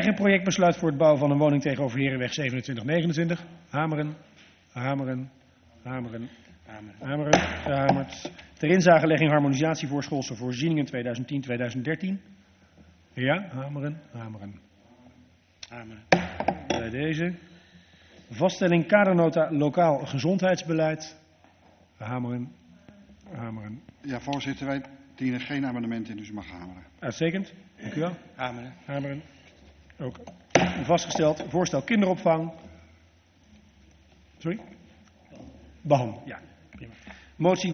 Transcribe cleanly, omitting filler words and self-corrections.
Weigeren projectbesluit voor het bouwen van een woning tegenover Herenweg 2729. Hameren. Hameren. Hameren. Hameren. Gehamerd. Ter inzagelegging harmonisatie voor schoolse voorzieningen 2010-2013. Ja, hameren. Hameren. Hameren. Bij deze. Vaststelling kadernota lokaal gezondheidsbeleid. Hameren. Hameren. Ja, voorzitter, wij dienen geen amendement in, dus u mag hameren. Uitstekend. Dank u wel. Hameren. Hameren. Ook vastgesteld. Voorstel kinderopvang. Sorry? Behandelen. Ja. Prima. Motie